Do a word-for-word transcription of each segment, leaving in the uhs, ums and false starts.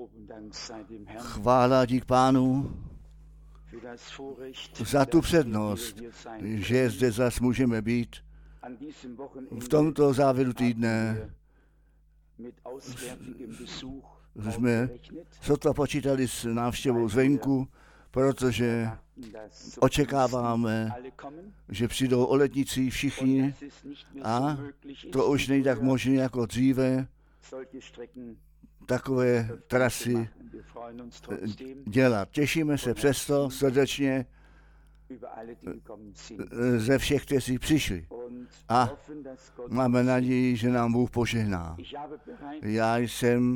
Chvála dík Pánu za tu přednost, že zde zas můžeme být. V tomto závěru týdne jsme sotva počítali s návštěvou zvenku, protože očekáváme, že přijdou o letnici všichni a to už nejde tak možné jako dříve takové trasy dělat. Těšíme se přesto srdečně ze všech, kteří přišli. A máme naději, že nám Bůh požehná. Já jsem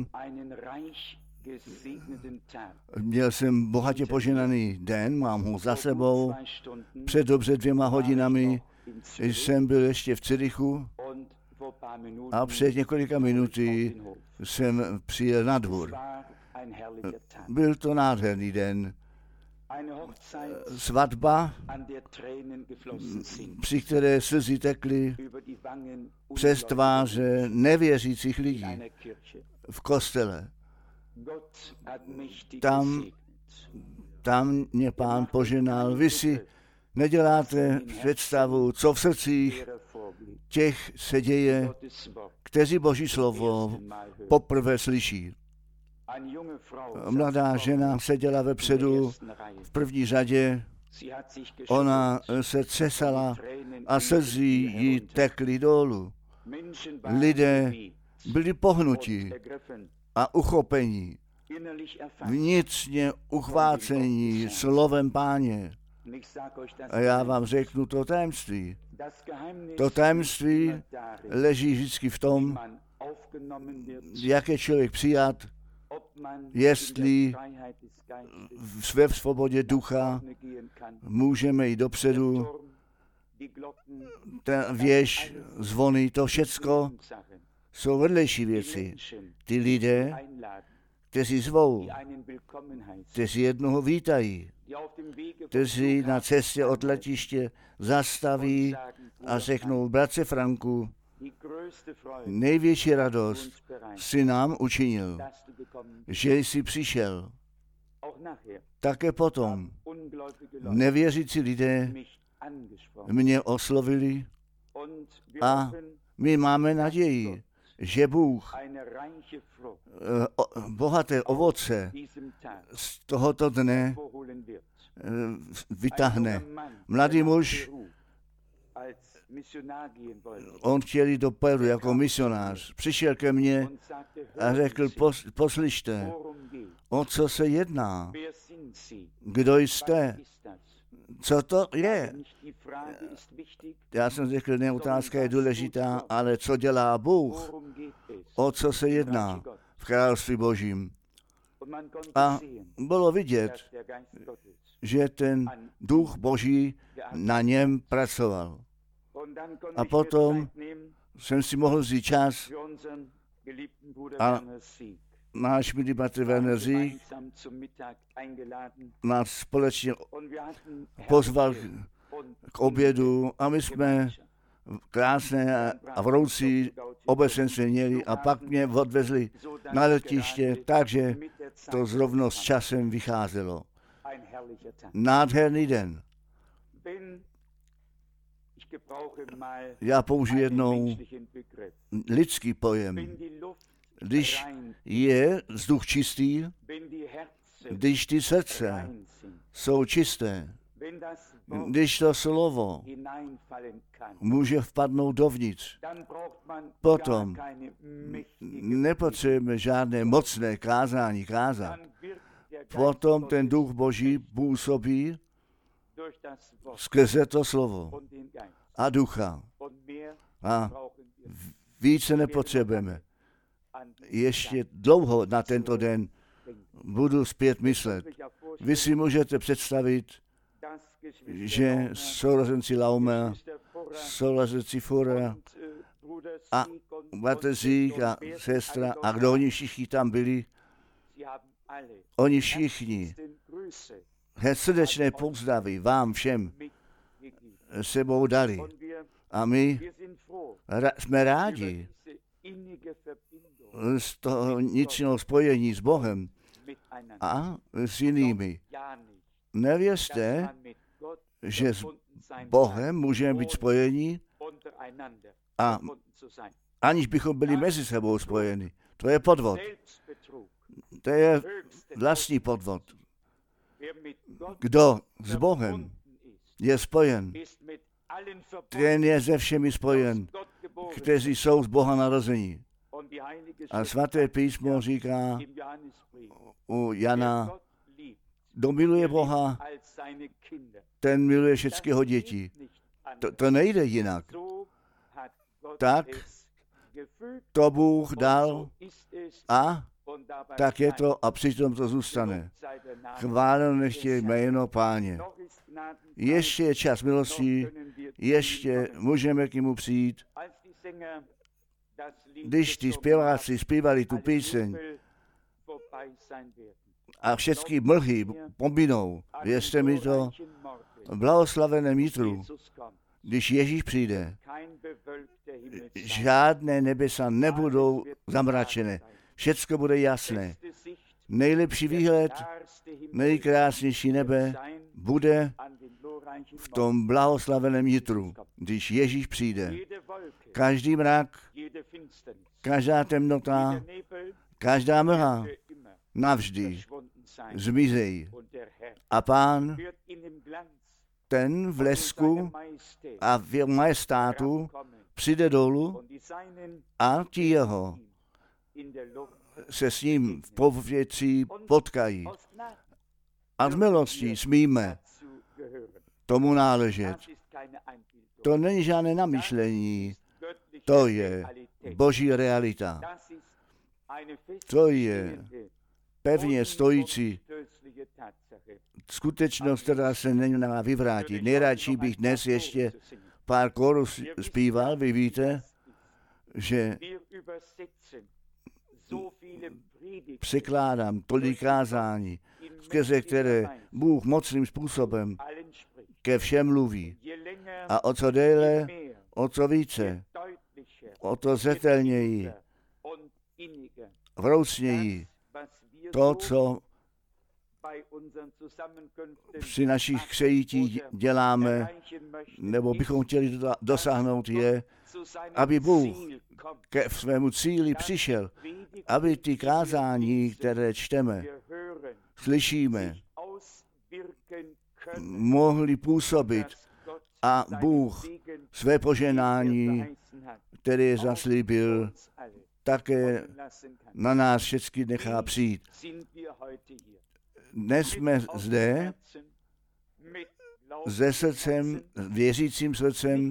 Měl jsem bohatě požehnaný den, mám ho za sebou. Před dobře dvěma hodinami jsem byl ještě v Cirichu a před několika minuty jsem přijel na dvůr. Byl to nádherný den. Svatba, při které slzy tekly přes tváře nevěřících lidí v kostele. Tam, tam mě Pán poženal. Vy si neděláte představu, co v srdcích těch se děje, kteří Boží slovo poprvé slyší. Mladá žena seděla vepředu v první řadě, ona se třesala a slzy jí tekly dolů. Lidé byli pohnuti a uchopení, vnitřně uchvácení slovem Páně. A já vám řeknu to tajemství. To tajemství leží vždycky v tom, jak je člověk přijat, jestli ve svobodě ducha můžeme jít dopředu, ta věž, zvony, to všecko jsou vedlejší věci. Ty lidé, kteří zvou, kteří jednoho vítají, kteří na cestě od letiště zastaví a řeknou: bratře Franku, největší radost si nám učinil, že jsi přišel. Také potom nevěřící lidé mě oslovili a my máme naději, že Bůh bohaté ovoce z tohoto dne vytáhne. Mladý muž, on chtěl jít do Peru jako misionář. Přišel ke mně a řekl: poslyšte, o co se jedná? Kdo jste? Co to je? Já jsem řekl, ne, otázka je důležitá, ale co dělá Bůh? O co se jedná v království Božím? A bylo vidět, že ten duch Boží na něm pracoval. A potom jsem si mohl vzít čas a náš milý bratr Werner Sieg nás společně pozval k obědu a my jsme krásné a vroucí obecenství měli a pak mě odvezli na letiště, takže to zrovna s časem vycházelo. Nádherný den. Já použiju jednou lidský pojem. Když je vzduch čistý, když ty srdce jsou čisté, když to slovo může vpadnout dovnitř, potom nepotřebujeme žádné mocné kázání kázat. Potom ten duch Boží působí skrze to slovo a ducha. A více nepotřebujeme. Ještě dlouho na tento den budu zpět myslet. Vy si můžete představit, že sourozenci Laumer, sourozenci Fuhrer a bratr Sieg a sestra, a kdo oni všichni tam byli, oni všichni srdečné pozdravy vám všem sebou dali. A my ra- jsme rádi z toho vnitřního spojení s Bohem, a s jinými. Nevěřte, že s Bohem můžeme být spojeni, a aniž bychom byli mezi sebou spojeni. To je podvod. To je vlastní podvod. Kdo s Bohem je spojen, ten je se všemi spojen, kteří jsou z Boha narození. A svaté písmo říká u Jana, kdo miluje Boha, ten miluje všeckého děti. To, to nejde jinak. Tak to Bůh dal a tak je to a přitom to zůstane. Chváleno nechtě jméno Páně. Ještě je čas milostí, ještě můžeme k němu přijít. Když ty zpěváci zpívali tu píseň a všechny mlhy pominou, věřte mi to, blahoslaveném jítru, když Ježíš přijde, žádné nebesa nebudou zamračené. Všecko bude jasné. Nejlepší výhled, nejkrásnější nebe bude v tom blahoslaveném jitru, když Ježíš přijde. Každý mrak, každá temnota, každá mlha navždy zmizejí. A Pán, ten v lesku a v majestátu přijde dolů a ti jeho se s ním v povětří potkají. A z milostí smíme tomu náležet. To není žádné namyšlení, to je boží realita. To je pevně stojící skutečnost, která se nedá vyvrátit. Nejradši bych dnes ještě pár kórů zpíval, vy víte, že překládám tolik kázání, skrze které Bůh mocným způsobem ke všem mluví. A o co déle, o co více, o to zřetelněji, vroucněji, to, co při našich křejítích děláme, nebo bychom chtěli dosáhnout, je, aby Bůh ke svému cíli přišel, aby ty kázání, které čteme, slyšíme, mohli působit a Bůh své poženání, které zaslíbil, také na nás všechny nechá přijít. Dnes jsme zde se srdcem, věřícím srdcem,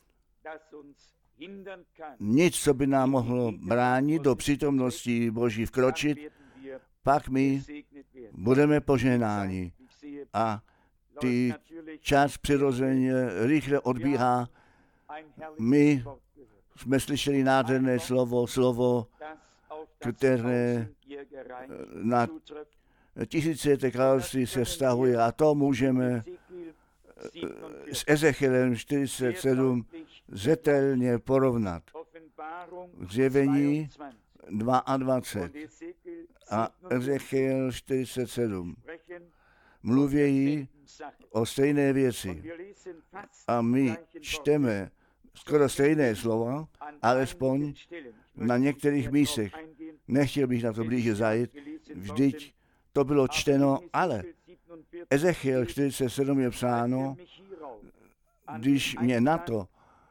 nic, co by nám mohlo bránit do přítomnosti Boží vkročit, pak my budeme požehnáni. A ty čas přirozeně rychle odbíhá. My jsme slyšeli nádherné slovo, slovo, které na tisícileté království se vztahuje a to můžeme s Ezechielem čtyřicet sedm zetelně porovnat. Zjevení dvacet dva a Ezechiel čtyřicet sedm mluví o stejné věci. A my čteme skoro stejné slova, alespoň na některých místech. Nechtěl bych na to blíže zajít, vždyť to bylo čteno, ale Ezechiel čtyřicet sedm je psáno, když mě na to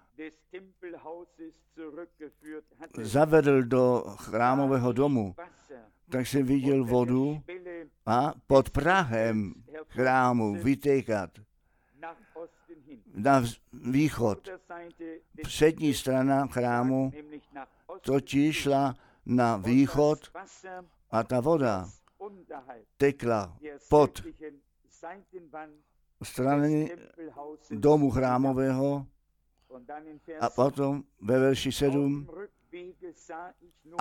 zavedl do chrámového domu, tak jsem viděl vodu a pod prahem chrámu vytékat na východ. Přední strana chrámu totiž šla na východ a ta voda tekla pod strany domu chrámového a potom ve verši sedm a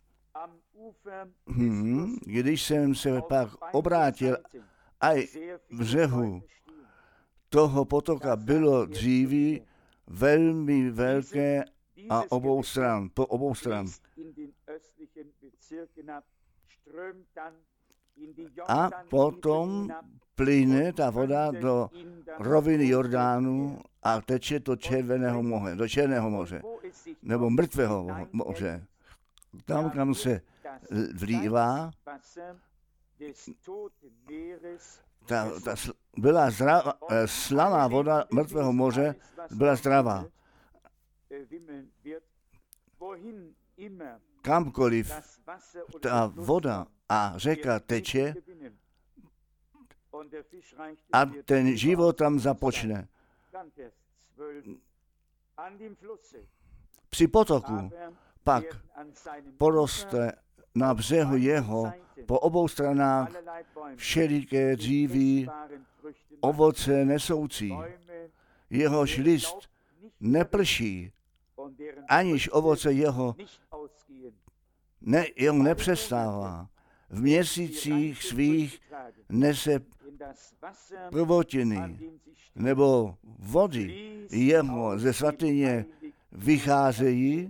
hmm, když jsem se pak obrátil a v břehu toho potoka bylo dříví velmi velké a obou stran, po obou stran. a potom plyne ta voda do roviny Jordánu a teče do Červeného moře, do Černého moře, nebo Mrtvého moře. Tam, kam se vlívá, ta, ta byla zdravá, slaná voda Mrtvého moře byla zdravá. Kamkoliv ta voda a řeka teče a ten život tam započne. Při potoku pak poroste na břehu jeho po obou stranách všeliké dříví, ovoce nesoucí. Jehož list neprší, aniž ovoce jeho ne, jeho nepřestává. V měsících svých nese prvotiny, nebo vody jeho ze svatyně vycházejí,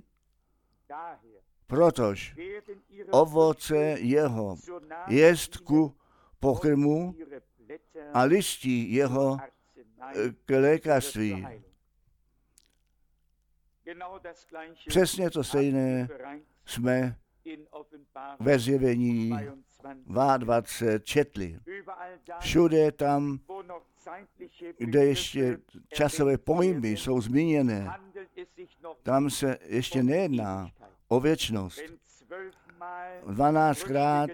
protož ovoce jeho jest ku pokrmu a listí jeho k lékařství. Přesně to stejné jsme ve Zjevení dvacet dva četli. Všude tam, kde ještě časové pojmy jsou zmíněné, tam se ještě nejedná o věčnost. Dvanáctkrát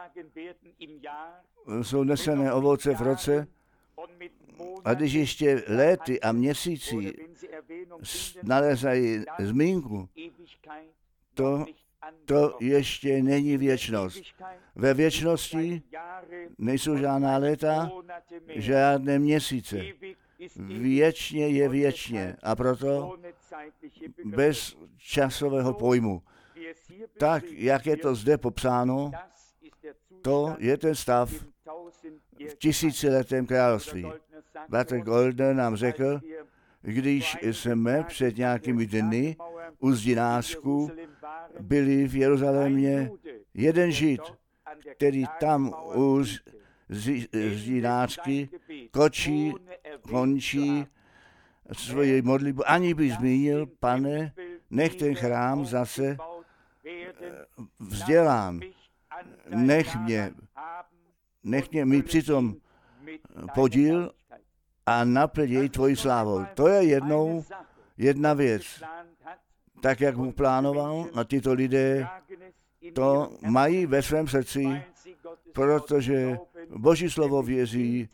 jsou nesené ovoce v roce a když ještě léty a měsíci nalezají zmínku, to, to ještě není věčnost. Ve věčnosti nejsou žádná léta, žádné měsíce. Věčně je věčně a proto bez časového pojmu. Tak, jak je to zde popsáno, to je ten stav v tisíciletém království. Bratr Goldner nám řekl, když jsme před nějakými dny u Zdinářku byli v Jeruzalémě, jeden Žid, který tam u Zdinářky kočí, končí svoji modlitbu, ani by zmínil, Pane, nech ten chrám zase vzdělán, nech mě, nech mě mi přitom podíl a naplň jej tvoji slávou. To je jednou jedna věc. Tak, jak mu plánoval, a tyto lidé to mají ve svém srdci, protože Boží slovo věří,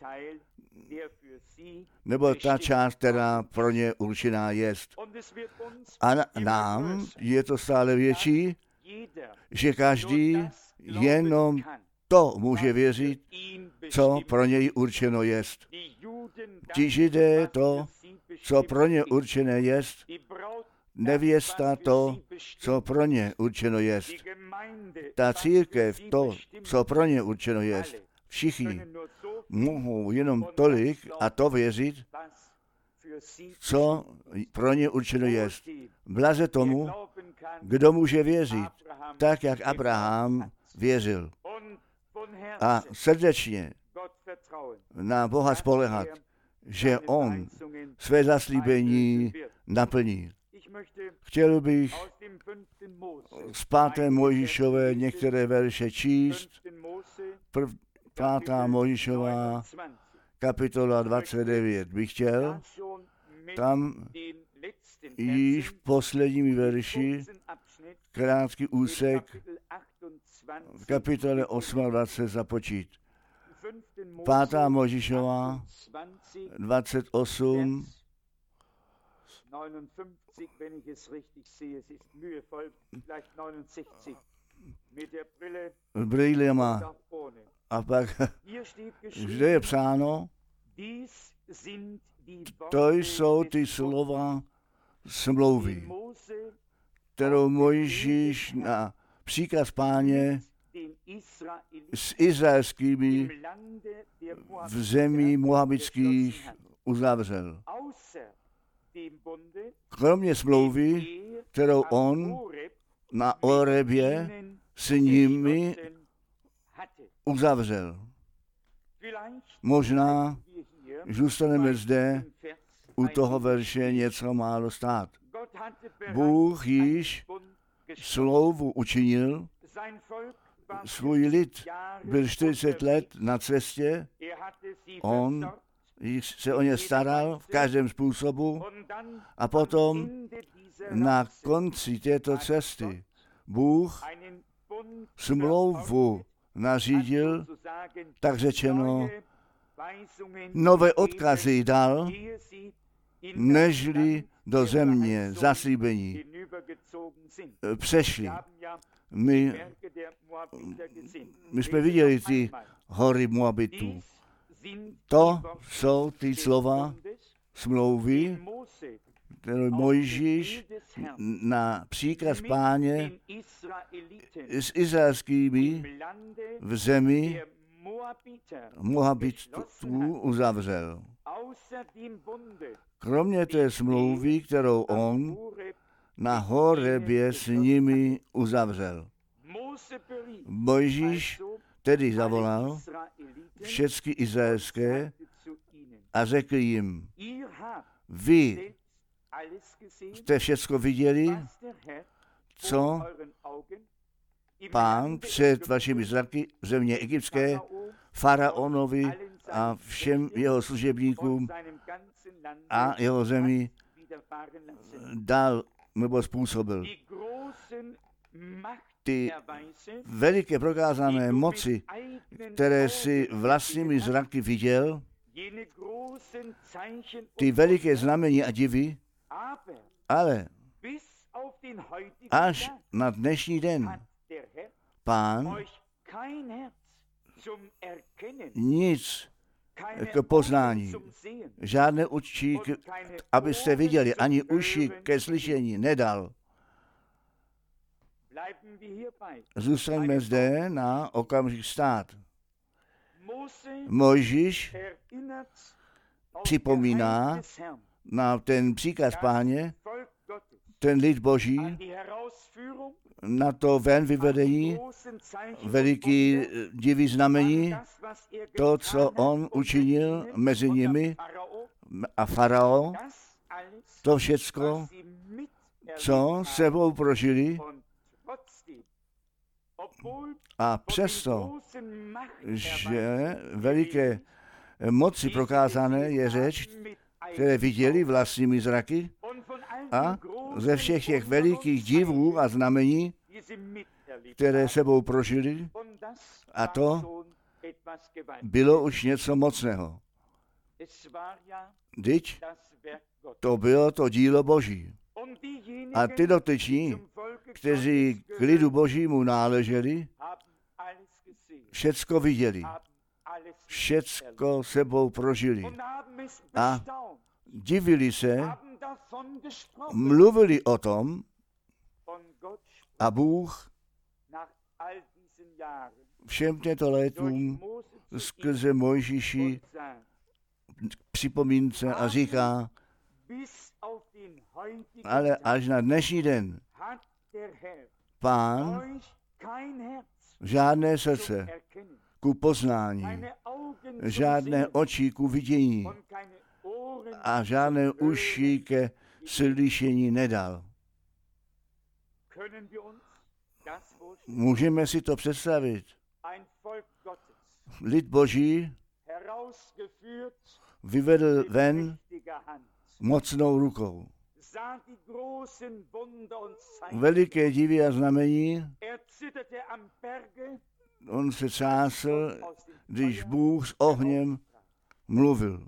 nebo ta část, která pro ně určená jest. A nám je to stále větší, že každý jenom to může věřit, co pro něj určeno jest. Ti Židé to, co pro ně určené jest, nevěsta to, co pro ně určeno jest. Ta církev to, co pro ně určeno jest. Všichni mohou jenom tolik a to věřit, co pro ně určeno jest. Blaze tomu, kdo může věřit, tak jak Abraham věřil. A srdečně na Boha spoléhat, že on své zaslíbení naplní. Chtěl bych z páté Mojžíšové některé verše číst. Prv, pátá Mojžíšová, kapitola dvacet devět bych chtěl. Tam již v posledními verši krátký úsek v kapitole dvacet osm započít. Pátá Mojžíšová, dvacet osm, wenn ich es richtig sehe, es ist mühevoll, vielleicht neunundsechzig, mit der Brille brýlema. A pak zde je psáno, to jsou ty slova smlouvy, kterou Mojžíš na příkaz Páně s izraelskými v zemi moabitských uzavřel. Kromě smlouvy, kterou on na Orebě s nimi uzavřel. Možná zůstaneme zde u toho verše něco málo stát. Bůh již smlouvu učinil, svůj lid byl čtyřicet let na cestě, on se o ně staral v každém způsobu a potom na konci této cesty Bůh smlouvu nařídil, tak řečeno, nové odkazy dal, nežli do země zaslíbení přešli. My, my jsme viděli ty hory Moabitů. To jsou ty slova smlouvy, kterou Mojžíš na příkaz Páně s izraelskými v zemi Moabitů uzavřel. Kromě té smlouvy, kterou on na Horebě s nimi uzavřel. Mojžíš tedy zavolal všechny izraelské a řekl jim, vy jste všecko viděli, co Pán před vašimi zraky v země egyptské, faraonovi a všem jeho služebníkům a jeho zemi dal nebo způsobil. Ty veliké prokázané moci, které si vlastními zraky viděl, ty veliké znamení a divy, ale až na dnešní den Pán nic k poznání, žádné uši, abyste viděli, ani uši ke slyšení nedal. Zůstaňme zde na okamžik stát. Mojžíš připomíná na ten příkaz Páně, ten lid Boží, na to ven vyvedení, veliký divy znamení, to, co on učinil mezi nimi a farao, to všecko, co sebou prožili, a přesto, že veliké moci prokázané je řeč, které viděli vlastními zraky, a ze všech těch velikých divů a znamení, které sebou prožili, a to bylo už něco mocného. Vždyť to bylo to dílo Boží. A ty dotyční, kteří k lidu Božímu náleželi, všecko viděli, všecko sebou prožili a divili se, mluvili o tom a Bůh všem těmto létům skrze Mojžíši připomínce a říká, ale až na dnešní den Pán žádné srdce ku poznání, žádné oči ku vidění a žádné uši ke slyšení nedal. Můžeme si to představit. Lid Boží vyvedl ven mocnou rukou. Veliké divy a znamení, on se třásl, když Bůh s ohněm mluvil.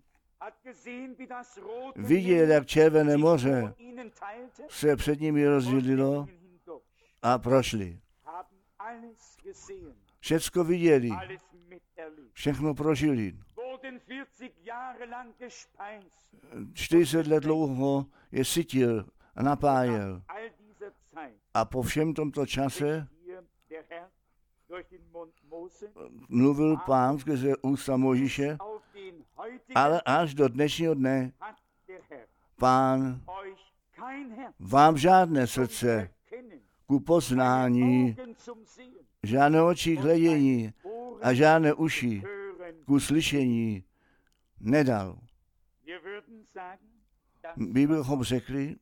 Viděl, jak Červené moře se před nimi rozdělilo a prošli. Všecko viděli, všechno prožili. čtyřicet let dlouho je sytil a napájel. A po všem tomto čase mluvil Pán skrze ústa Mojžíše, ale až do dnešního dne Pán vám žádné srdce ku poznání, žádné oči k hledění, a žádné uši k uslyšení nedal. My bychom řekli,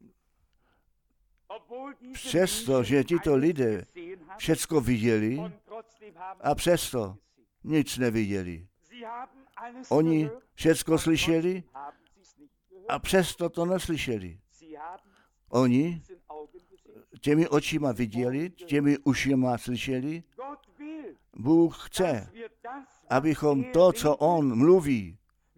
přesto, že tito lidé všecko viděli a přesto nic neviděli. Oni všecko slyšeli a přesto to neslyšeli. Oni těmi očima viděli, těmi ušima slyšeli. Bůh chce, abychom to, co on mluví,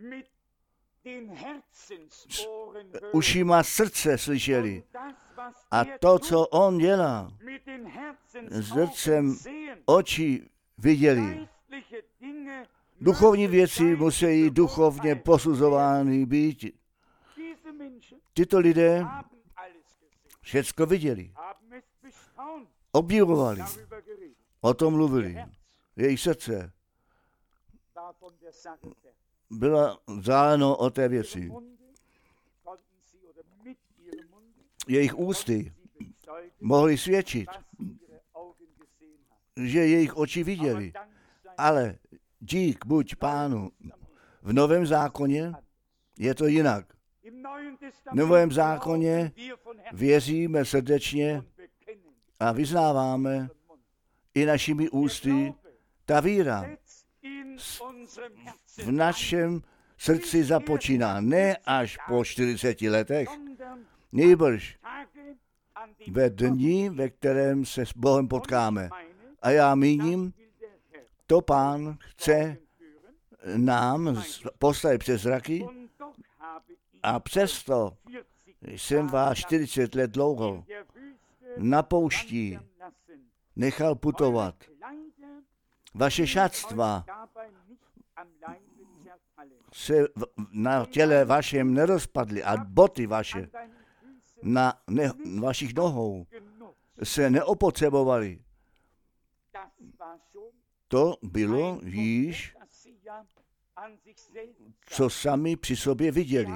ušima srdce slyšeli. A to, co on dělá, srdcem očí viděli. Duchovní věci musí duchovně posuzovány být. Tyto lidé všecko viděli, obdivovali, o tom mluvili. Jejich srdce bylo záleno o té věci. Jejich ústy mohli svědčit, že jejich oči viděli. Ale dík buď Pánu, v Novém zákoně je to jinak. V Novém zákoně věříme srdečně a vyznáváme i našimi ústy. Ta víra v našem srdci započíná ne až po čtyřiceti letech, nýbrž ve dni, ve kterém se s Bohem potkáme. A já míním, to Pán chce nám postavit přes zraky a přesto jsem vás čtyřicet let dlouho na poušti nechal putovat. Vaše šatstva se na těle vašem nerozpadly a boty vaše na ne, vašich nohou se neopotřebovaly. To bylo již, co sami při sobě viděli.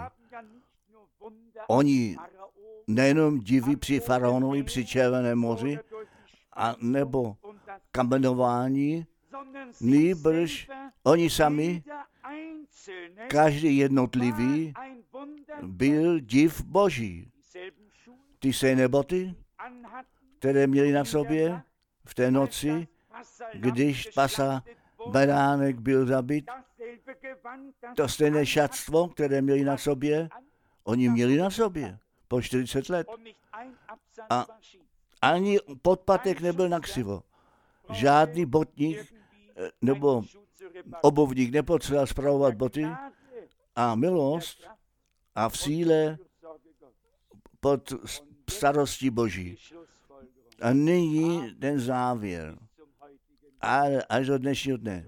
Oni nejenom diví při faraonovi, při Červeném moři, a nebo kamenování, nýbrž oni sami, každý jednotlivý, byl div Boží. Ty stejné boty, které měli na sobě v té noci, když pasa beránek byl zabit, to stejné šatstvo, které měli na sobě, oni měli na sobě po čtyřicet let. A ani podpatek nebyl na křivo. Žádný botník nebo obuvník nepotřeboval spravovat boty a milost a v síle pod starostí Boží. A nyní ten závěr. Ale až do dnešního dne.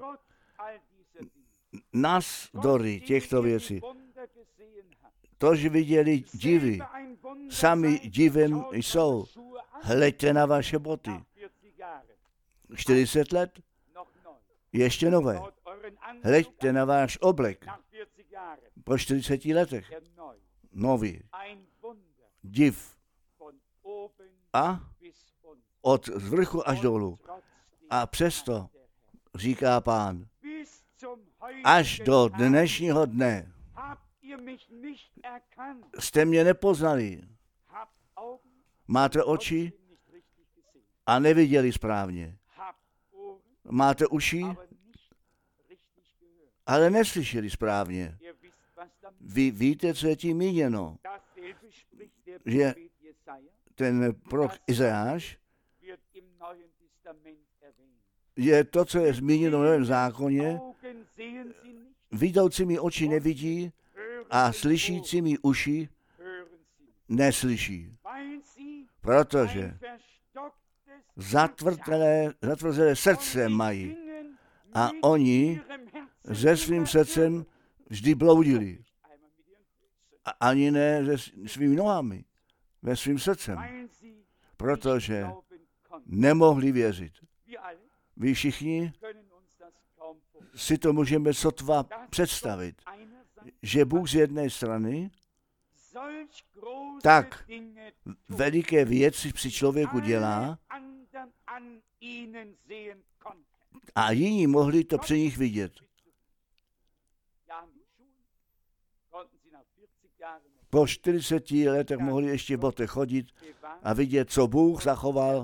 Navzdory těchto věcí. To, že viděli divy, sami divem jsou. Hleďte na vaše boty. čtyřicet let? Ještě nové. Hleďte na váš oblek. Po čtyřiceti letech. Nový. Div. A od vrchu až dolů. A přesto, říká Pán, až do dnešního dne jste mě nepoznali. Máte oči a neviděli správně. Máte uši, ale neslyšeli správně. Vy víte, co je tím míněno. Že ten prorok Izajáš je to, co je zmíněno v Novém zákoně. Vidoucími oči nevidí a slyšícími uši neslyší. Protože zatvrzelé, zatvrzelé srdce mají a oni se svým srdcem vždy bloudili. A ani ne se svými nohami, ve svým srdcem. Protože nemohli věřit. Vy všichni si to můžeme sotva představit, že Bůh z jedné strany tak veliké věci při člověku dělá A jiní mohli to při nich vidět. Po čtyřiceti letech mohli ještě v botech chodit a vidět, co Bůh zachoval,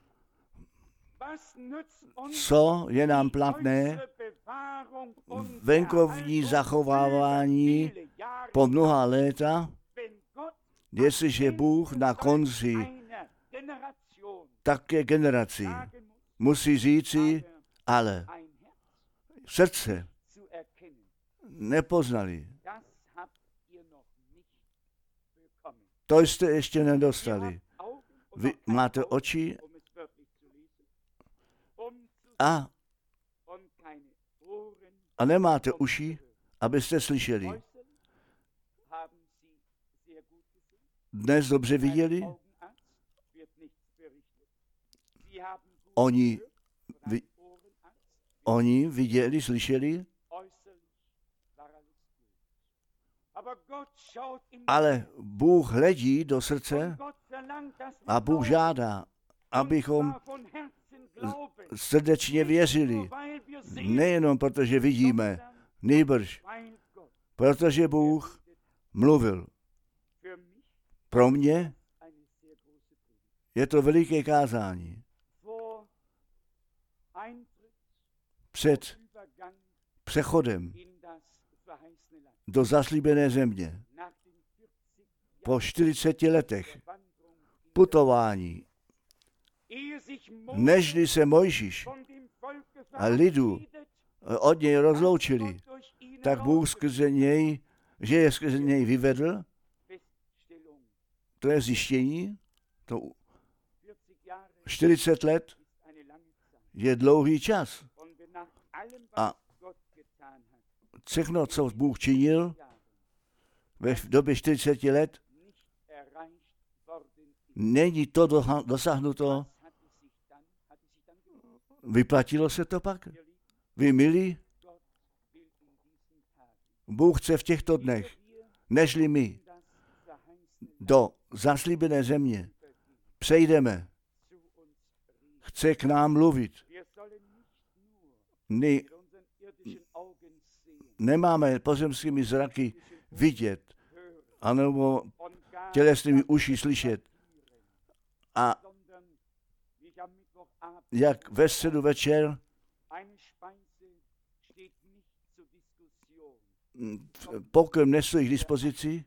co je nám platné, venkovní zachovávání po mnoha léta, jestliže Bůh na konci také generací musí říci, ale srdce nepoznali. To jste ještě nedostali. Vy máte oči a, a nemáte uši, abyste slyšeli. Dnes dobře viděli? Oni, vi, oni viděli, slyšeli? Ale Bůh hledí do srdce a Bůh žádá, abychom srdečně věřili. Nejenom protože vidíme, nýbrž, protože Bůh mluvil. Pro mě je to veliké kázání. Před přechodem do zaslíbené země, po čtyřiceti letech putování, nežli se Mojžíš a lidu od něj rozloučili, tak Bůh skrze něj, že je skrze něj vyvedl, to je zjištění, to čtyřicet let je dlouhý čas. A všechno, co Bůh činil ve době čtyřiceti let, není to dosáhnuto. Vyplatilo se to pak? Vy milí, Bůh chce v těchto dnech, nežli my do zaslíbené země přejdeme, chce k nám mluvit. My nemáme pozemskými zraky vidět, anebo tělesnými uši slyšet. A jak ve středu večer pokrm nestojí k dispozici,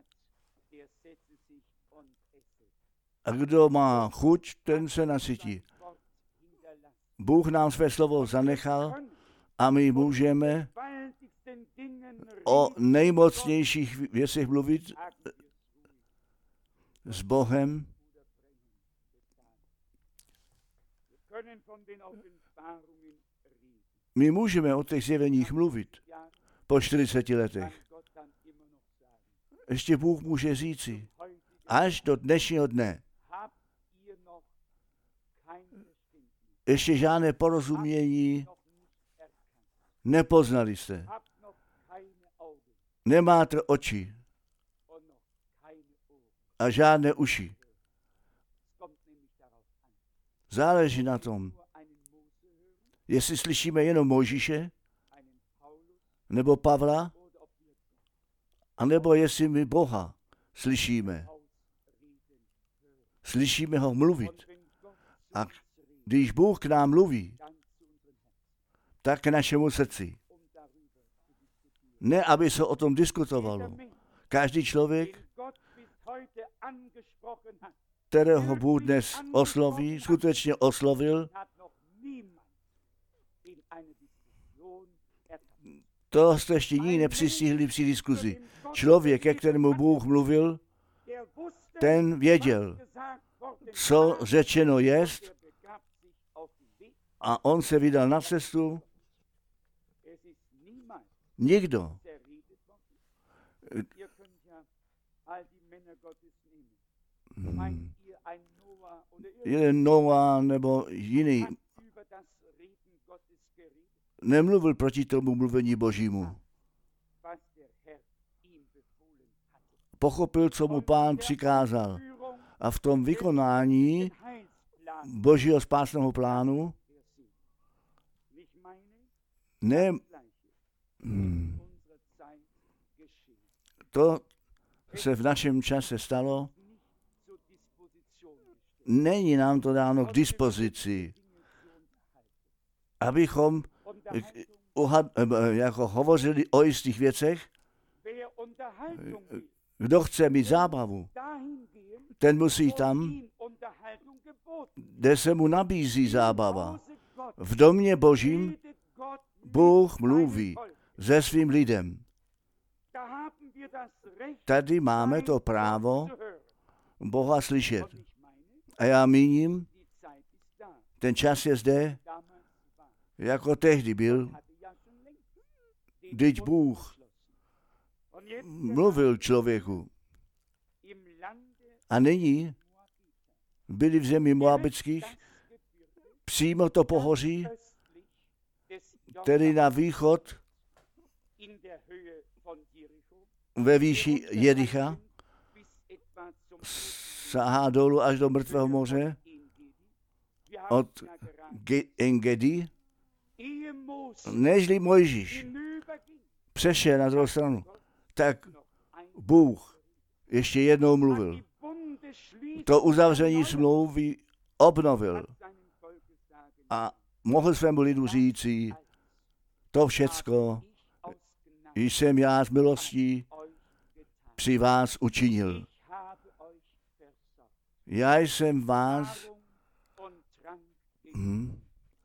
a kdo má chuť, ten se nasytí. Bůh nám své slovo zanechal a my můžeme o nejmocnějších věcech mluvit s Bohem. My můžeme o těch zjeveních mluvit po čtyřiceti letech. Ještě Bůh může říci, až do dnešního dne ještě žádné porozumění nepoznali jste. Nemáte oči a žádné uši. Záleží na tom, jestli slyšíme jenom Mojžíše, nebo Pavla, anebo jestli my Boha slyšíme. Slyšíme ho mluvit. A když Bůh k nám mluví, tak k našemu srdci. Ne, aby se o tom diskutovalo. Každý člověk, kterého Bůh dnes osloví, skutečně oslovil, to jste ještě nikdy nepřistihli při diskuzi. Člověk, ke kterému Bůh mluvil, ten věděl, co řečeno jest, a on se vydal na cestu. Nikdo. Hmm. Jeden Noa nebo jiný nemluvil proti tomu mluvení Božímu. Pochopil, co mu Pán přikázal. A v tom vykonání Božího spásného plánu Ne, hmm, to se v našem čase stalo, není nám to dáno k dispozici, abychom uhad, jako hovořili o jistých věcech. Kdo chce mít zábavu, ten musí tam, kde se mu nabízí zábava. V domě Božím Bůh mluví se svým lidem. Tady máme to právo Boha slyšet. A já míním, ten čas je zde, jako tehdy byl, když Bůh mluvil člověku. A nyní byli v zemi Moabických, přímo to pohoří, tedy na východ, ve výši Jericha, sahá dolů až do Mrtvého moře, od Engedi, nežli Mojžíš přešel na druhou stranu, tak Bůh ještě jednou mluvil. To uzavření smlouvy obnovil a mohl svému lidu říci, to všecko jsem já z milostí při vás učinil. Já jsem vás, hm,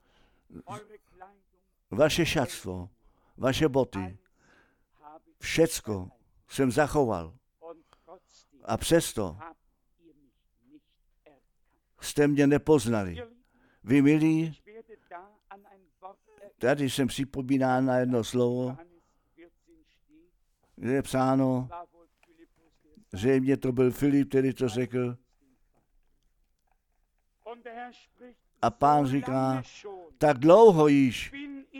vaše šatstvo, vaše boty, všecko jsem zachoval. A přesto jste mě nepoznali. Vy, milí, tady jsem připomínán na jedno slovo, kde je psáno, zřejmě to byl Filip, který to řekl. A Pán říká, tak dlouho již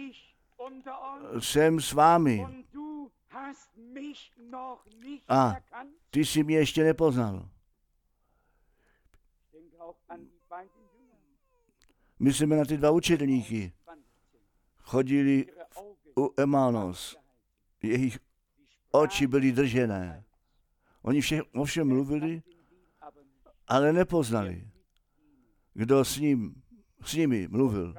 jsem s vámi a ty jsi mě ještě nepoznal. Myslíme na ty dva učedníky. Chodili u Emaus. Jejich oči byly držené. Oni vše, o všem mluvili, ale nepoznali, kdo s ním, s nimi mluvil.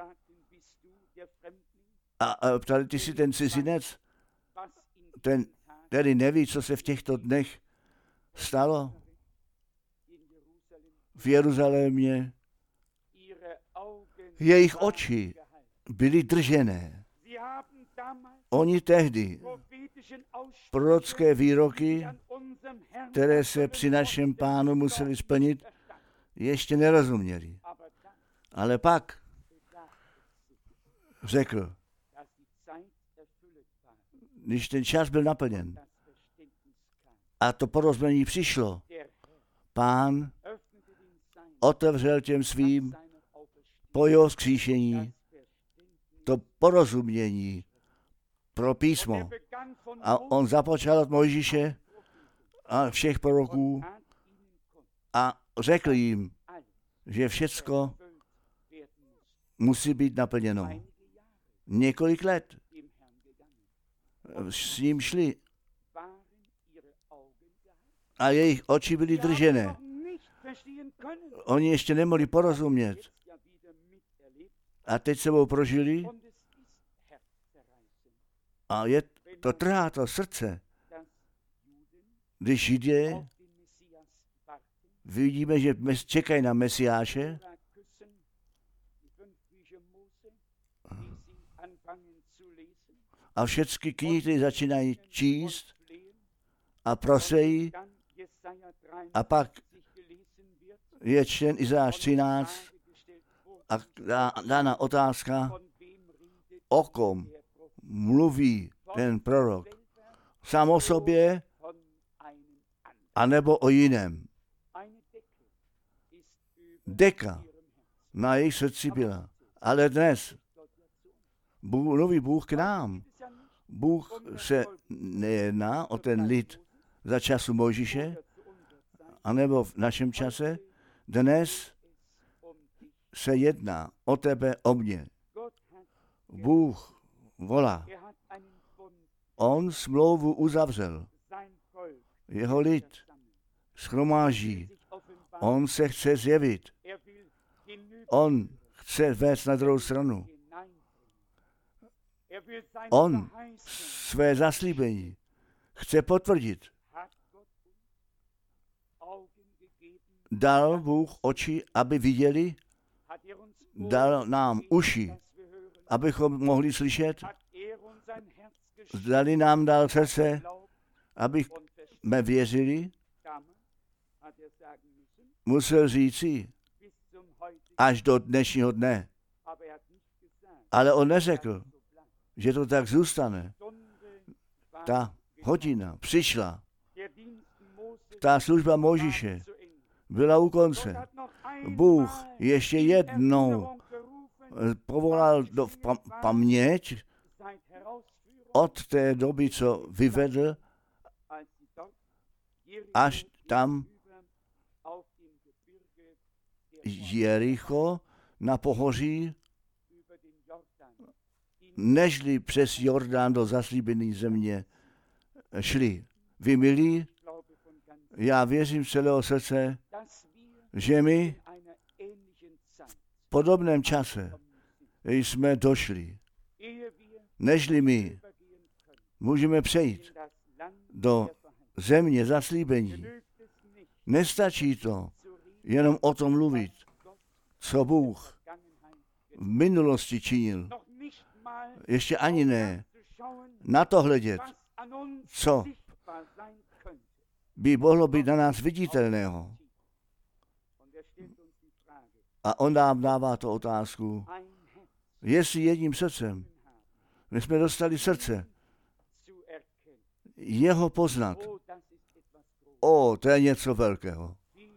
A, a ptali, ty jsi ten cizinec, ten, který neví, co se v těchto dnech stalo v Jeruzalémě. Jejich oči byly držené. Oni tehdy prorocké výroky, které se při našem Pánu museli splnit, ještě nerozuměli. Ale pak řekl, když ten čas byl naplněn a to porozumění přišlo, Pán otevřel těm svým po jeho vzkříšení to porozumění pro písmo. A on započal od Mojžíše a všech proroků a řekl jim, že všecko musí být naplněno. Několik let s ním šli a jejich oči byly držené. Oni ještě nemohli porozumět. A teď sebou prožili a je, to trhá to srdce. Když Židé vidíme, že čekají na Mesiáše, a všechny knihy začínají číst a prosejí a pak je čten Izajáš třináct a dána otázka, o kom mluví ten prorok. Sám o sobě, anebo o jiném. Deka na jejich srdci byla. Ale dnes Bůh, mluví Bůh k nám. Bůh se nejedná o ten lid za času Mojžíše, anebo v našem čase. Dnes se jedná o tebe, o mě. Bůh volá. On smlouvu uzavřel. Jeho lid shromáží. On se chce zjevit. On chce vést na druhou stranu. On své zaslíbení chce potvrdit. Dal Bůh oči, aby viděli, dal nám uši, abychom mohli slyšet, dali nám dal srdce, abychom věřili, musel říci až do dnešního dne. Ale on neřekl, že to tak zůstane. Ta hodina přišla. Ta služba Mojžíše byla u konce. Bůh ještě jednou povolal do pam- paměť od té doby, co vyvedl, až tam Jericho na pohoří, nežli přes Jordán do zaslíbené země šli. Vy milí, já věřím z celého srdce, že my v podobném čase jsme došli. Nežli my můžeme přejít do země zaslíbení. Nestačí to jenom o tom mluvit, co Bůh v minulosti činil. Ještě ani ne. Na to hledět, co by mohlo být na nás viditelného. A on nám dává to otázku, jestli jedním srdcem, my jsme dostali srdce, jeho poznat. O, to je něco velkého.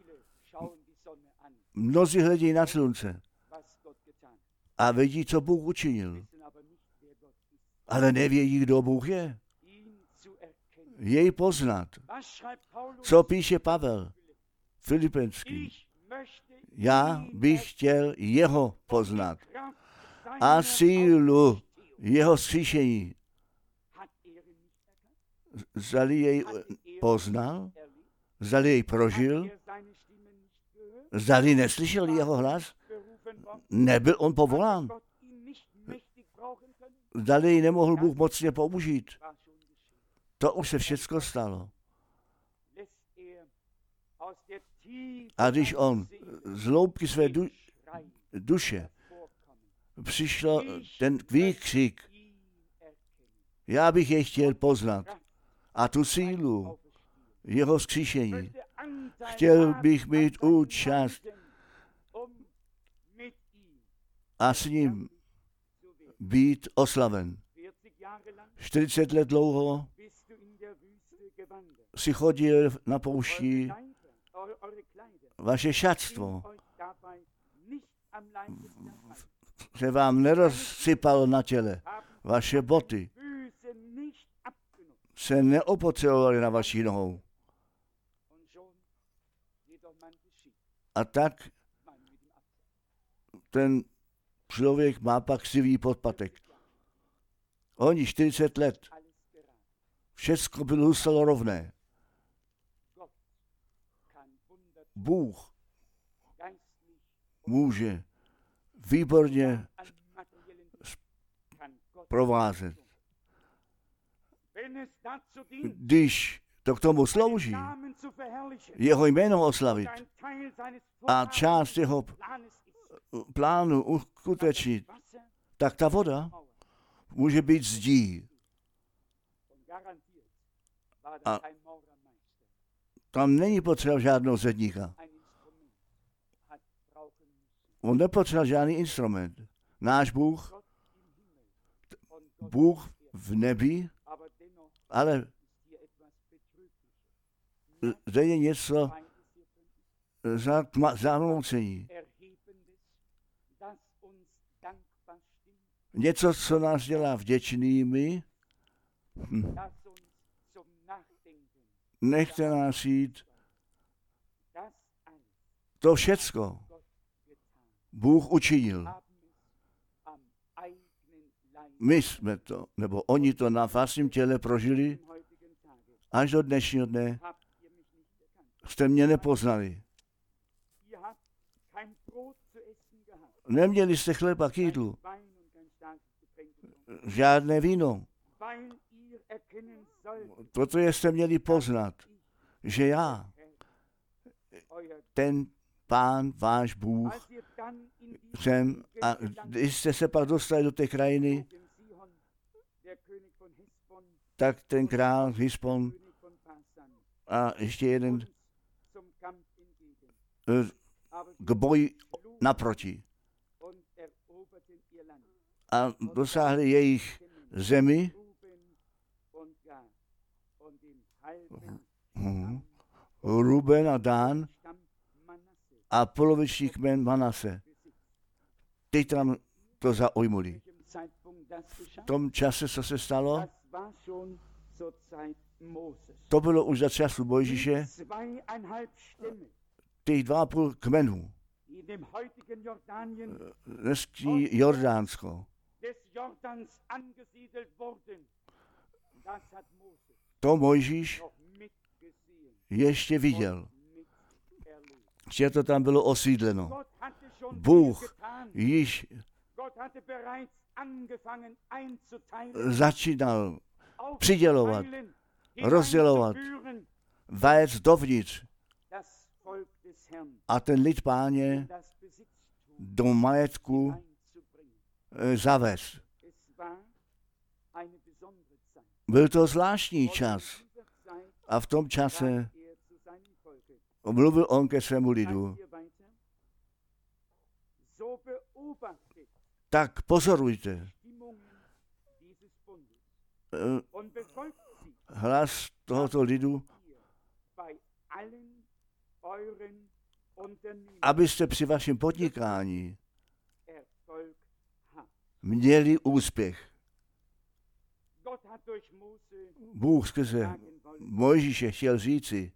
Mnozí hledí na slunce a vidí, co Bůh učinil. Ale nevědí, kdo Bůh je. Jej poznat. Co píše Pavel Filipenským? Já bych chtěl jeho poznat a sílu jeho zkříšení. Zdali jej poznal? Zdali jej prožil? Zdali neslyšel jeho hlas? Nebyl on povolán? Zdali jej nemohl Bůh mocně použít? To už se všecko stalo. A když on z hloubky své du- duše přišel ten výkřik, já bych jej chtěl poznat a tu sílu jeho vzkříšení. Chtěl bych mít účast a s ním být oslaven. čtyřicet let dlouho si chodil na poušti, vaše šatstvo se vám nerozsypalo na těle, vaše boty se neopotřebovaly na vaší nohou. A tak ten člověk má pak sivý podpatek. Oni čtyřicet let. Všecko bylo zůstalo rovné. Bůh může výborně provázet. Když to k tomu slouží, jeho jméno oslavit a část jeho plánu uskutečnit, tak ta voda může být zdí. A tam není potřeba žádného zedníka. On nepotřeboval žádný instrument. Náš Bůh, Bůh v nebi, ale zde je něco zamoucení. Něco, co nás dělá vděčnými. Hm. Nechte nás jít. To všecko Bůh učinil. My jsme to, nebo oni to na vlastním těle prožili až do dnešního dne. Jste mě nepoznali. Neměli jste chleba k jídlu. Žádné víno. Proto jste měli poznat, že já, ten Pán, váš Bůh, jsem, a když jste se pak dostali do té krajiny, tak ten král Hispon a ještě jeden k boji naproti. A dosáhli jejich zemi Ruben a Dán a poloviční kmen Manase. Teď tam to zaujmuli. V tom čase, co se stalo, to bylo už za času Mojžíše, těch dva a půl kmenů. Dneský Jordánsko. To Mojžíš ještě viděl, že to tam bylo osídleno. Bůh již začínal přidělovat, rozdělovat, vést dovnitř a ten lid Páně do majetku zavést. Byl to zvláštní čas a v tom čase mluvil on ke svému lidu. Tak pozorujte hlas tohoto lidu, abyste při vašem podnikání měli úspěch. Bůh skrze Mojžíše chtěl říci,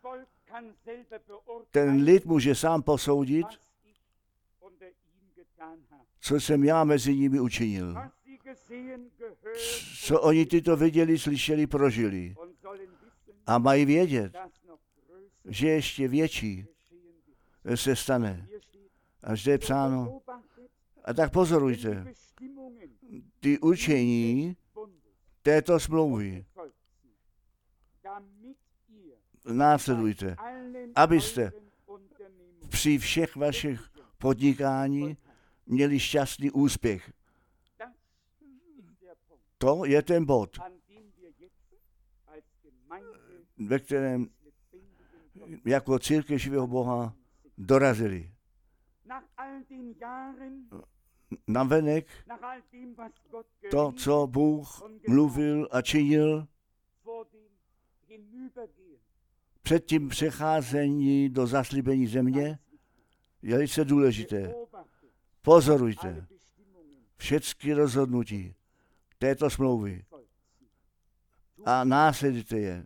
ten lid může sám posoudit, co jsem já mezi nimi učinil. Co oni tyto viděli, slyšeli, prožili. A mají vědět, že ještě větší se stane. A zde je psáno. A tak pozorujte, ty učení této smlouvy následujte, abyste při všech vašich podnikání měli šťastný úspěch. To je ten bod, ve kterém jako církev živého Boha dorazili. Navenek to, co Bůh mluvil a činil před tím přecházení do zaslíbení země, je velice důležité. Pozorujte všechny rozhodnutí této smlouvy a následujte je.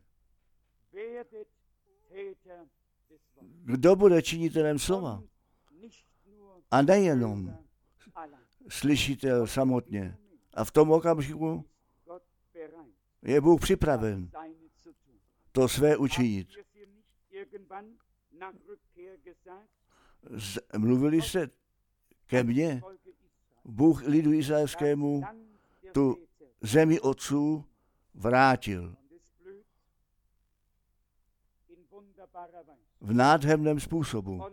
Kdo bude činitelem slova? A nejenom slyšitel samotně. A v tom okamžiku je Bůh připraven to své učinit. Z, mluvili jste ke mně, Bůh lidu izraelskému tu zemi otců vrátil. V nádherném způsobu.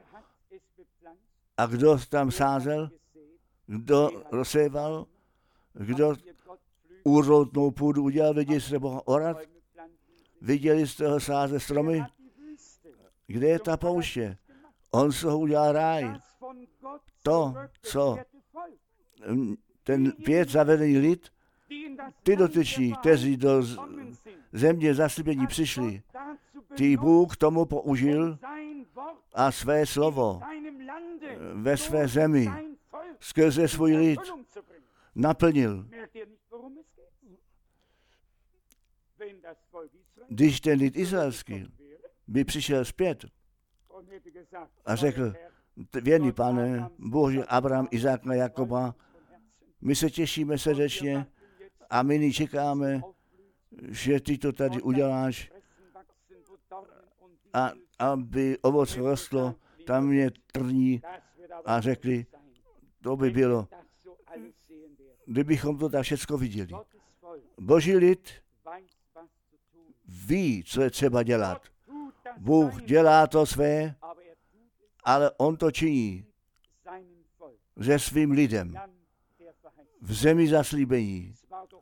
A kdo tam sázel? Kdo rozséval? Kdo úrodnou půdu udělal? Viděli jste Boha orat? Viděli jste ho sázet stromy? Kde je ta pouště? On z toho udělal ráj. To, co ten pět zavedený lid, ty dotyční, kteří do země zaslíbení přišli, ty Bůh tomu použil a své slovo ve své zemi skrze svůj lid naplnil. Když ten lid izraelský by přišel zpět a řekl, věrný Pane, Bože Abraham, Izák a Jakoba, My se těšíme srdečně a my nyní čekáme, že ty to tady uděláš, a aby ovoc rostlo, tam je trní, a řekli, to by bylo, kdybychom to tak všecko viděli. Boží lid ví, co je třeba dělat. Bůh dělá to své, ale on to činí se svým lidem v zemi zaslíbení.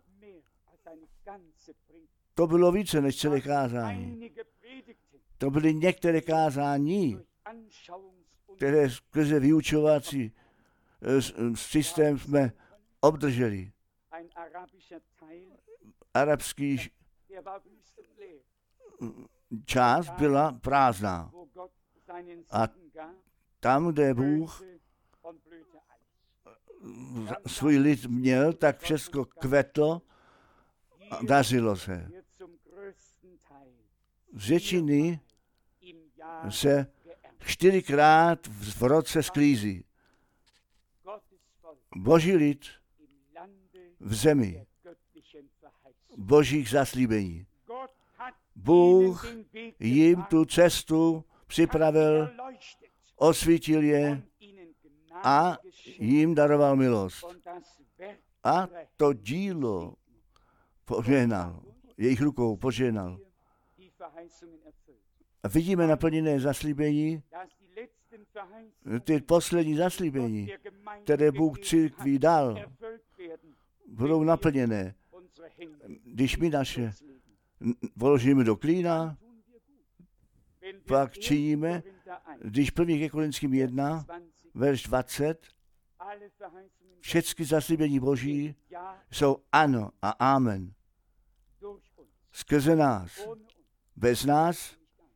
To bylo více než celé kázání. To byly některé kázání, které skrze vyučovací systém jsme obdrželi. Arabský část byla prázdná. A tam, kde Bůh svůj lid měl, tak všechno kvetlo a dařilo se. Z většiny se čtyřikrát v roce sklízí. Boží lid v zemi božích zaslíbení. Bůh jim tu cestu připravil, osvítil je a jim daroval milost. A to dílo požehnal, jejich rukou požehnal. A vidíme naplněné zaslíbení, ty poslední zaslíbení, které Bůh církví dal, budou naplněné. Když my naše vložíme do klína, pak činíme, když první ke Korinským jedna, verš dvacet, všechny zaslíbení Boží jsou ano a amen. Skrze nás. Bez nás,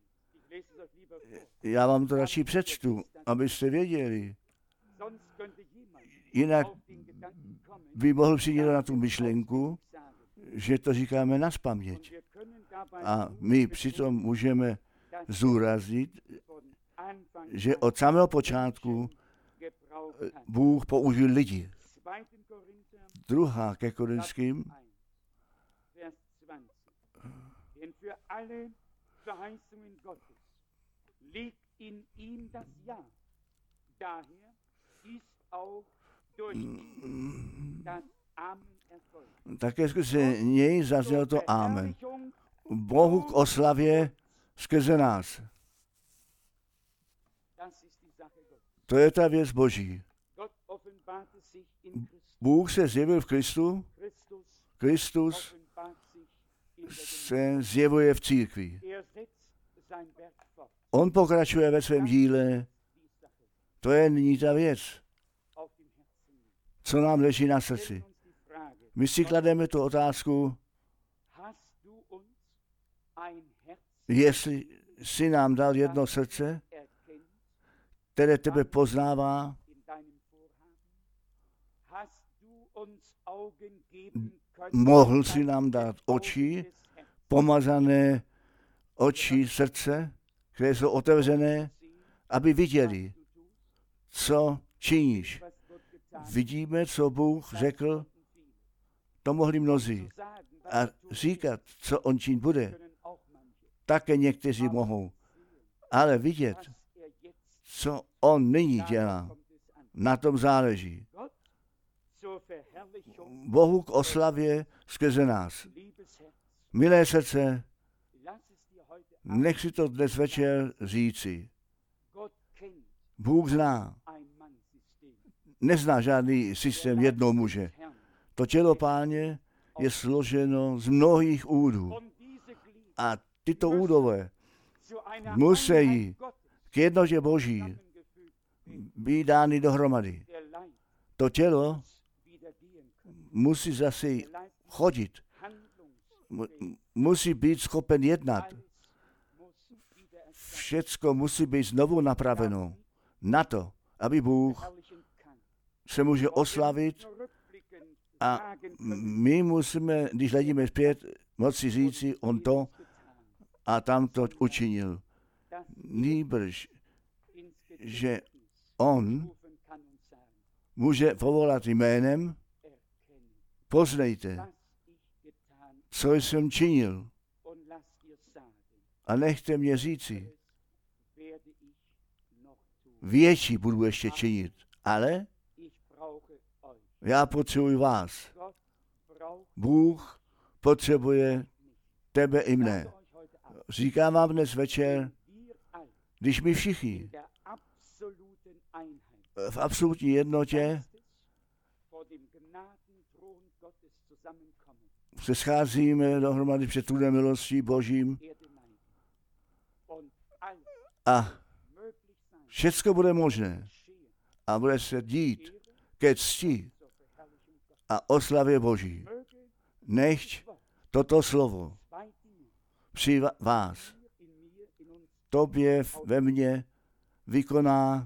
já vám to radši přečtu, abyste věděli. Jinak by mohl přijít na tu myšlenku, že to říkáme nazpaměť. A my přitom můžeme zúraznit, že od samého počátku Bůh použil lidi. Druhá ke Korinským, také skrze něj zaznělo to amen. Bohu k oslavě skrze nás. To je ta věc Boží. Bůh se zjevil v Kristu, Kristus se zjevuje v církvi. On pokračuje ve svém díle. To je nyní ta věc, co nám leží na srdci. My si klademe tu otázku, jestli jsi nám dal jedno srdce, které tebe poznává, mohl si nám dát oči, pomazané oči srdce, které jsou otevřené, aby viděli, co činíš. Vidíme, co Bůh řekl, to mohli mnozí. A říkat, co on činit bude, také někteří mohou. Ale vidět, co on nyní dělá, na tom záleží. Bohu k oslavě skrze nás. Milé srdce, nech si to dnes večer říci. Bůh zná. Nezná žádný systém jednoho muže. To tělo Páně je složeno z mnohých údů. A tyto údové musí k jednotě Boží být dány dohromady. To tělo musí zase chodit. Musí být schopen jednat. Všecko musí být znovu napraveno na to, aby Bůh se může oslavit a my musíme, když hledíme zpět, moci říci, on to a tam to učinil. Nýbrž, že on může povolat jménem poznejte, co jsem činil, a nechte mě říci, větší budu ještě činit, ale já potřebuji vás. Bůh potřebuje tebe i mne. Říkám vám dnes večer, když my všichni v absolutní jednotě se scházíme dohromady před trůnem milostí Božím a všecko bude možné a bude se dít ke cti a oslavě Boží. Nechť toto slovo při vás, tobě ve mně vykoná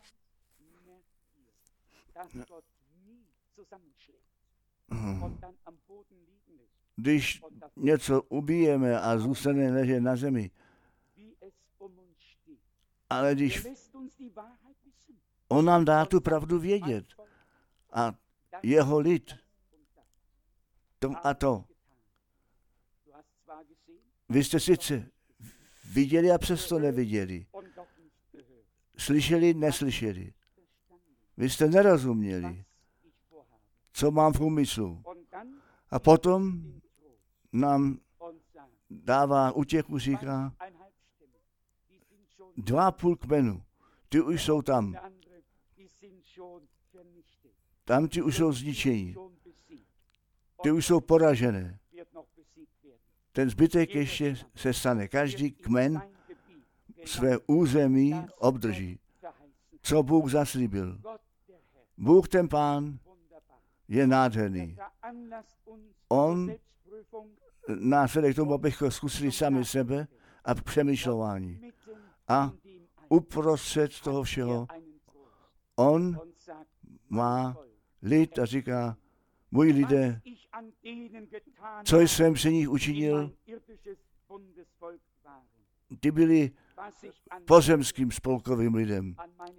když něco ubijeme a zůstane ležet na zemi, ale když on nám dá tu pravdu vědět a jeho lid to a to. Vy jste sice viděli a přesto neviděli. Slyšeli, neslyšeli. Vy jste nerozuměli, co mám v úmyslu. A potom nám dává útěku, říká, dva půl kmenu, ty už jsou tam. Tam ty už jsou zničení. Ty už jsou poražené. Ten zbytek ještě se stane. Každý kmen své území obdrží. Co Bůh zaslíbil. Bůh ten Pán je nádherný. On nás vede k tomu, abychom zkusili sami sebe a přemýšlování. A uprostřed toho všeho on má lid a říká, můj lidé, co jsem při nich učinil, ty byli pozemským spolkovým lidem.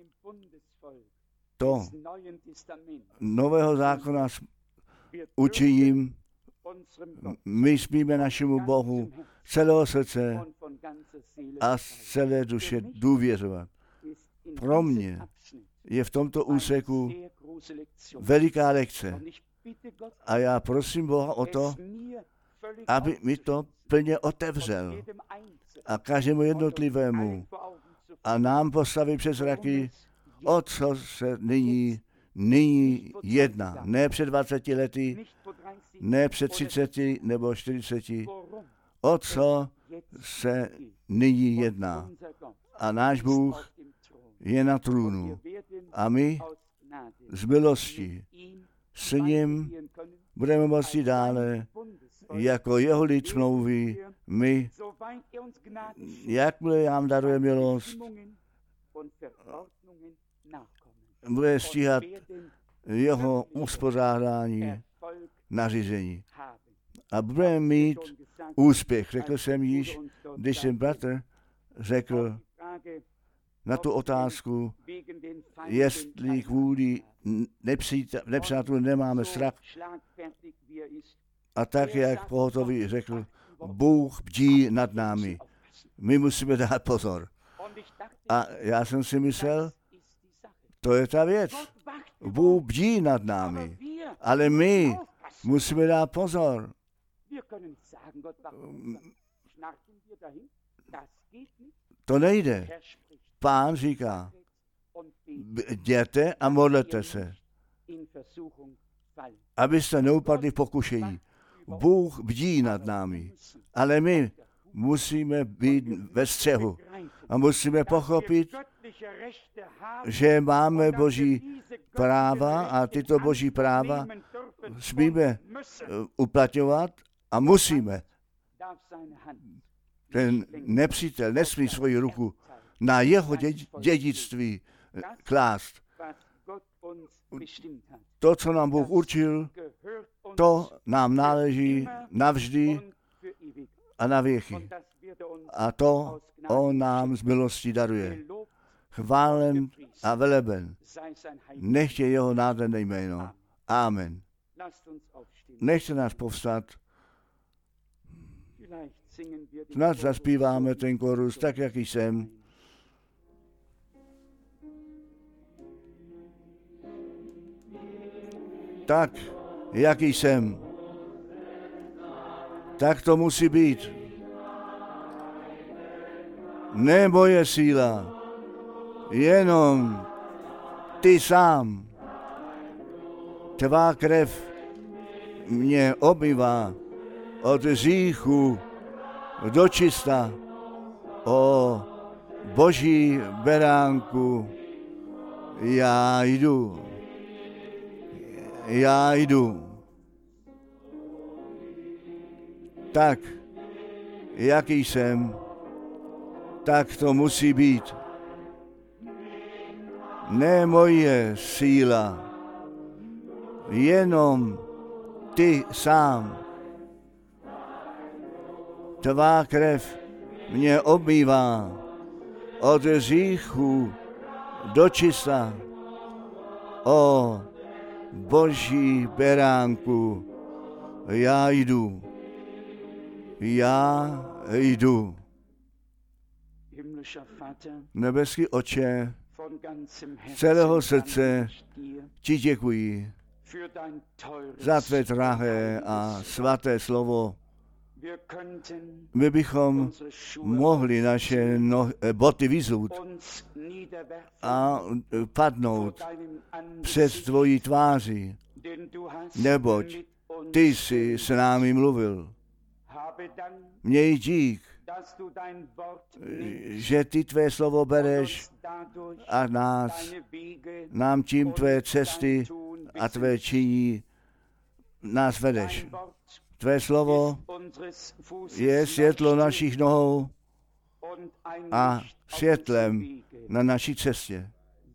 To nového zákona učiním, my smíme našemu Bohu celého srdce a z celé duše důvěřovat. Pro mě je v tomto úseku veliká lekce. A já prosím Boha o to, aby mi to plně otevřel a každému jednotlivému a nám postavit přes zraky, o co se nyní, nyní jedná. Ne před dvaceti lety, ne před třiceti nebo čtyřiceti, o co se nyní jedná. A náš Bůh je na trůnu a my z milosti s ním budeme moci dále jako jeho lid smlouvy, my, jakmile nám daruje milost, bude stíhat jeho uspořádání, nařízení. A budeme mít úspěch. Řekl jsem již, když jsem bratr řekl na tu otázku, jestli kvůli nepřátelů nemáme strach. A tak, jak pohotový řekl, Bůh bdí nad námi. My musíme dát pozor. A já jsem si myslel, to je ta věc. Bůh bdí nad námi, ale my musíme dát pozor. To nejde. Pán říká, jděte a modlete se, abyste neupadli v pokušení. Bůh bdí nad námi, ale my musíme být ve střehu a musíme pochopit, že máme Boží práva a tyto Boží práva smíme uplatňovat a musíme. Ten nepřítel nesmí svoji ruku na jeho dědictví klást. To, co nám Bůh určil, to nám náleží navždy a na věky. A to on nám z milostí daruje. Chválen a veleben. Nechť je jeho nádherné jméno. Amen. Nechte nás povstat. Snad zaspíváme ten chorus tak, jak jsem. Tak, jaký jsem. Tak to musí být. Ne moje síla, jenom ty sám. Tvá krev mě obmývá od hříchu do čista. O Boží beránku, já jdu. Já jdu. Tak, jaký jsem, tak to musí být. Ne moje síla, jenom ty sám. Tvá krev mě obmývá od hříchu do čista. O Boží beránku, já jdu. Já jdu. Nebeský Otče, z celého srdce ti děkuji za tvé drahé a svaté slovo. My bychom mohli naše no, boty vyzut a padnout před tvojí tváři, neboť ty jsi s námi mluvil. Měj dík, že ty tvé slovo bereš a nás, nám tím tvé cesty a tvé činí nás vedeš. Tvé slovo je světlo našich nohou a světlem na naší cestě.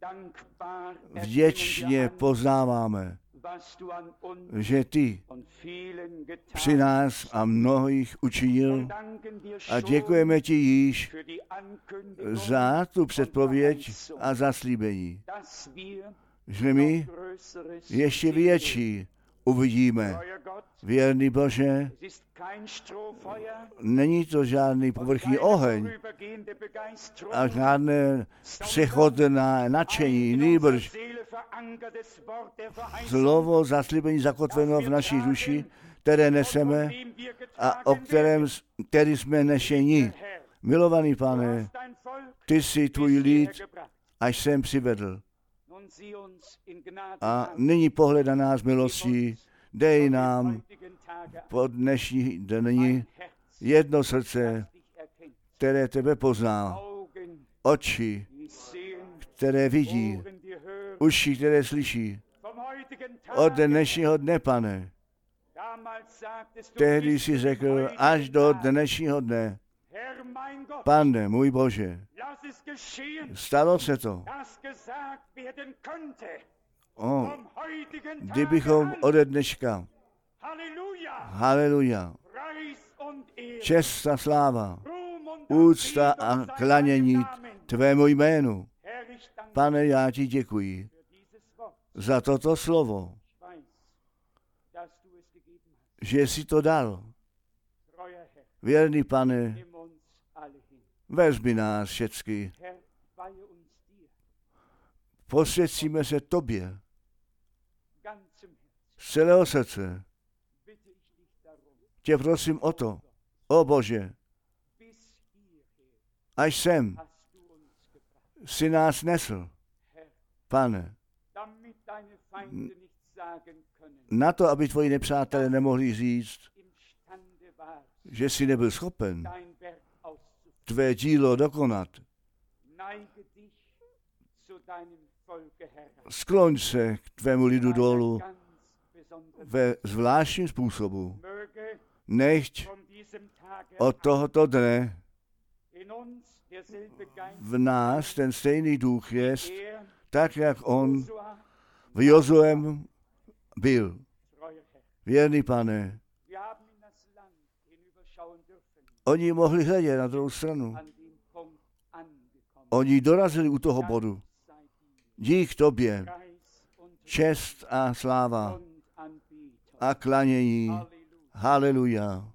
Vděčně poznáváme, že ty při nás a mnohých učinil a děkujeme ti již za tu předpověď a zaslíbení, že my ještě větší uvidíme. Věrný Bože, není to žádný povrchní oheň a žádné přechodné nadšení, nýbrž slovo zaslíbení zakotveno v naší duši, které neseme a o kterém, který jsme nešeni. Milovaný Pane, ty jsi tvůj lid, až jsem přivedl. A nyní pohled na nás milostí, dej nám po dnešní dni jedno srdce, které tebe pozná, oči, které vidí, uši, které slyší. Od dnešního dne, Pane, tehdy jsi řekl, až do dnešního dne, Pane, můj Bože, stalo se to. O, kdybychom ode dneška, haleluja, čest a sláva, úcta a klanění tvému jménu. Pane, já ti děkuji za toto slovo, že jsi to dal. Věrný Pane, vezmi nás všecky. Posvěcíme se tobě z celého srdce. Tě prosím o to, o Bože, až sem si nás nesl, Pane, na to, aby tvoji nepřátelé nemohli říct, že jsi nebyl schopen tvé dílo dokonat. Skloň se k tvému lidu dolů ve zvláštním způsobu. Nechť od tohoto dne v nás ten stejný duch jest, tak jak on v Jozuem byl. Věrný Pane, oni mohli hledět na druhou stranu. Oni dorazili u toho bodu. Dík tobě, čest a sláva a klanějí. Haleluja.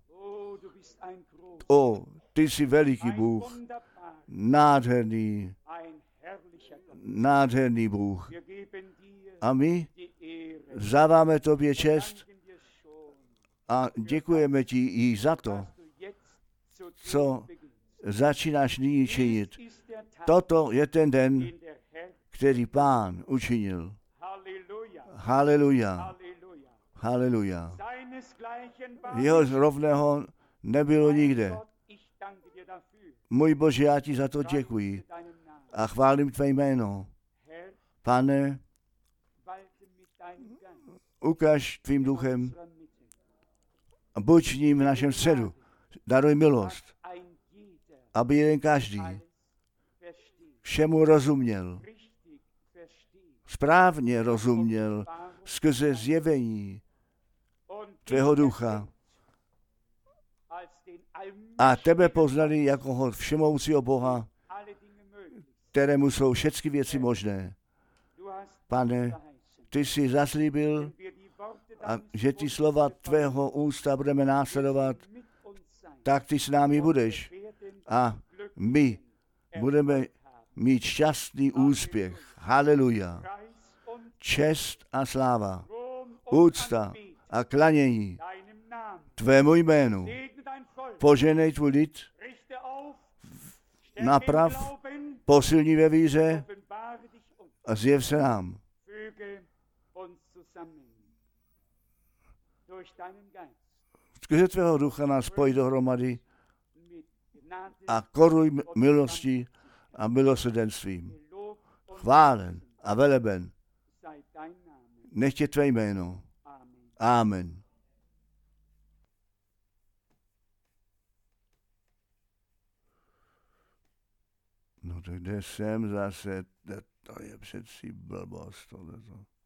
O, ty jsi veliký Bůh, nádherný, nádherný Bůh. A my záváme tobě čest a děkujeme ti i za to, co začínáš nyní činit. Toto je ten den, který Pán učinil. Haleluja. Haleluja. Jeho rovného nebylo nikde. Můj Bože, já ti za to děkuji a chválím tvé jméno. Pane, ukaž tvým duchem a buď s ním v našem středu. Daruj milost, aby jeden každý všemu rozuměl, správně rozuměl skrze zjevení tvého ducha a tebe poznali jako všemohoucího Boha, kterému jsou všechny věci možné. Pane, ty jsi zaslíbil, a že ty slova tvého ústa budeme následovat, tak ty s námi budeš a my budeme mít šťastný úspěch. Haleluja. Čest a sláva, úcta a klanění tvému jménu. Poženej tvůj lid, naprav, posilní ve víře a zjev se nám. Skrze tvého ducha nás spojí dohromady a koruj milostí a milosrdenstvím. Chválen a veleben nech je tvé jméno. Amen. No tak kde jsem zase, to je přeci blbost tohleto.